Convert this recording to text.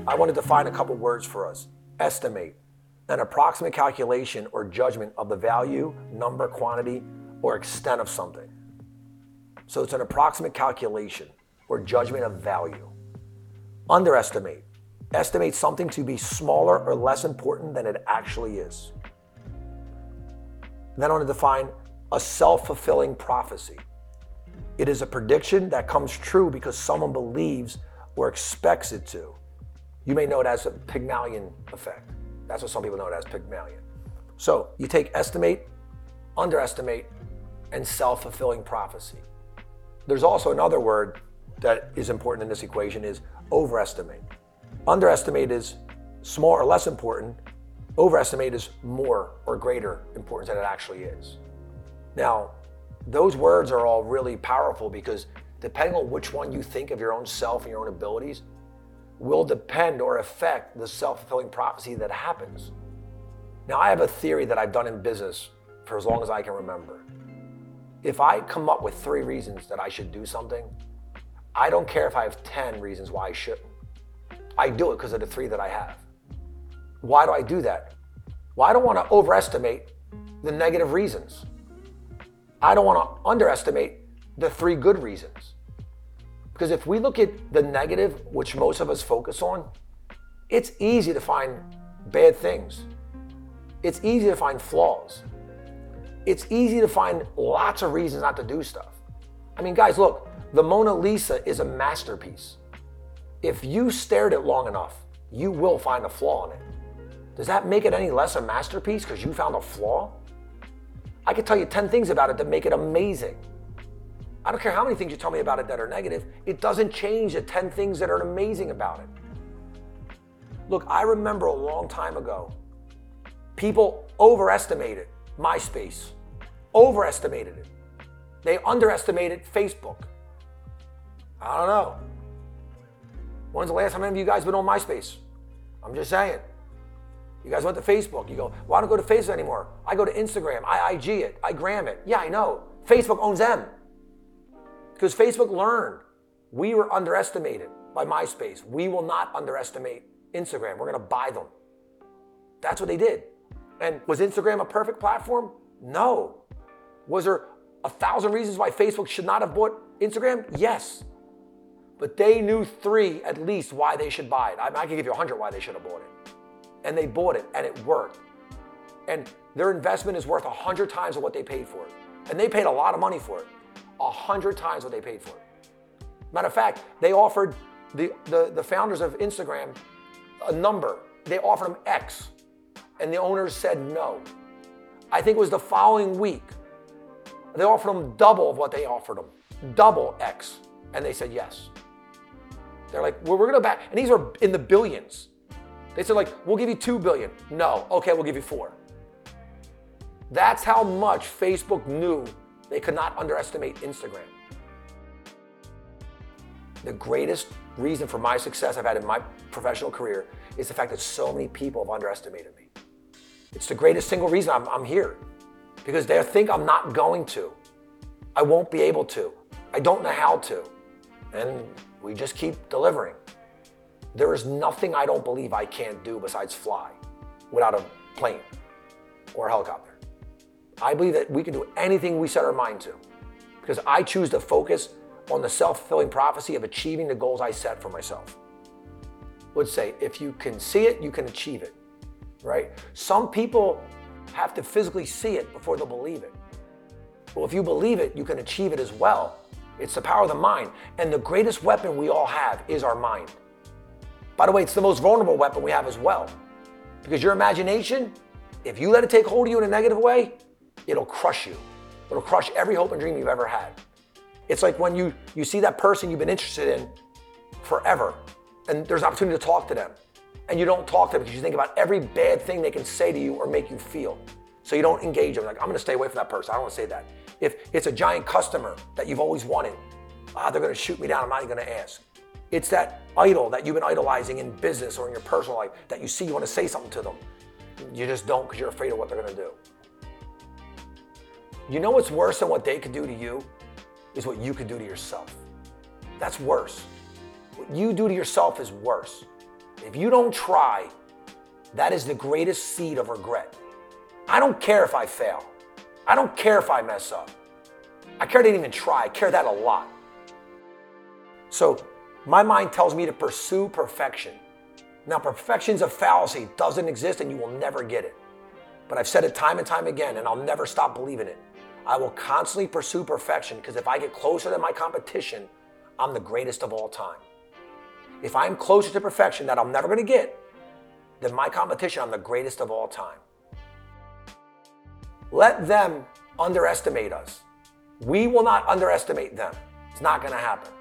I want to define a couple words for us. Estimate, an approximate calculation or judgment of the value, number, quantity, or extent of something. So it's an approximate calculation or judgment of value. Underestimate, estimate something to be smaller or less important than it actually is. Then I want to define a self-fulfilling prophecy. It is a prediction that comes true because someone believes or expects it to. You may know it as a Pygmalion effect. That's what some people know it as, Pygmalion. So you take estimate, underestimate, and self-fulfilling prophecy. There's also another word that is important in this equation is overestimate. Underestimate is small or less important. Overestimate is more or greater importance than it actually is. Now, those words are all really powerful because depending on which one you think of your own self and your own abilities will depend or affect the self-fulfilling prophecy that happens. Now, I have a theory that I've done in business for as long as I can remember. If I come up with 3 reasons that I should do something, I don't care if I have 10 reasons why I shouldn't. I do it because of the 3 that I have. Why do I do that? Well, I don't want to overestimate the negative reasons. I don't want to underestimate the 3 good reasons. Because if we look at the negative, which most of us focus on, it's easy to find bad things. It's easy to find flaws. It's easy to find lots of reasons not to do stuff. I mean, guys, look, the Mona Lisa is a masterpiece. If you stared at it long enough, you will find a flaw in it. Does that make it any less a masterpiece because you found a flaw? I could tell you 10 things about it that make it amazing. I don't care how many things you tell me about it that are negative, it doesn't change the 10 things that are amazing about it. Look, I remember a long time ago, people overestimated MySpace, overestimated it. They underestimated Facebook. I don't know. When's the last time any of you guys been on MySpace? I'm just saying. You guys went to Facebook. You go, well, I don't go to Facebook anymore. I go to Instagram. I IG it. I gram it. Yeah, I know. Facebook owns them. Because Facebook learned we were underestimated by MySpace. We will not underestimate Instagram. We're going to buy them. That's what they did. And was Instagram a perfect platform? No. Was there 1,000 reasons why Facebook should not have bought Instagram? Yes. But they knew 3 at least why they should buy it. I can give you 100 why they should have bought it. And they bought it and it worked. And their investment is worth 100 times of what they paid for it. And they paid a lot of money for it. 100 times what they paid for it. Matter of fact, they offered the founders of Instagram a number. They offered them X. And the owners said no. I think it was the following week. They offered them double of what they offered them. Double X. And they said yes. They're like, well, we're going to back. And these are in the billions. They said like, we'll give you 2 billion. No. Okay, we'll give you 4. That's how much Facebook knew they could not underestimate Instagram. The greatest reason for my success I've had in my professional career is the fact that so many people have underestimated me. It's the greatest single reason I'm here. Because they think I'm not going to. I won't be able to. I don't know how to. And we just keep delivering. There is nothing I don't believe I can't do besides fly without a plane or a helicopter. I believe that we can do anything we set our mind to because I choose to focus on the self-fulfilling prophecy of achieving the goals I set for myself. I would say, if you can see it, you can achieve it, right? Some people have to physically see it before they'll believe it. Well, if you believe it, you can achieve it as well. It's the power of the mind. And the greatest weapon we all have is our mind. By the way, it's the most vulnerable weapon we have as well. Because your imagination, if you let it take hold of you in a negative way, it'll crush you. It'll crush every hope and dream you've ever had. It's like when you see that person you've been interested in forever, and there's an opportunity to talk to them, and you don't talk to them because you think about every bad thing they can say to you or make you feel. So you don't engage them. Like, I'm gonna stay away from that person. I don't wanna say that. If it's a giant customer that you've always wanted, they're gonna shoot me down, I'm not even gonna ask. It's that idol that you've been idolizing in business or in your personal life that you see, you wanna say something to them. You just don't because you're afraid of what they're gonna do. You know what's worse than what they could do to you is what you could do to yourself. That's worse. What you do to yourself is worse. If you don't try, that is the greatest seed of regret. I don't care if I fail. I don't care if I mess up. I care I didn't even try. I care that a lot. So my mind tells me to pursue perfection. Now, perfection's a fallacy. It doesn't exist and you will never get it. But I've said it time and time again and I'll never stop believing it. I will constantly pursue perfection because if I get closer than my competition, I'm the greatest of all time. If I'm closer to perfection that I'm never going to get than my competition, I'm the greatest of all time. Let them underestimate us. We will not underestimate them. It's not going to happen.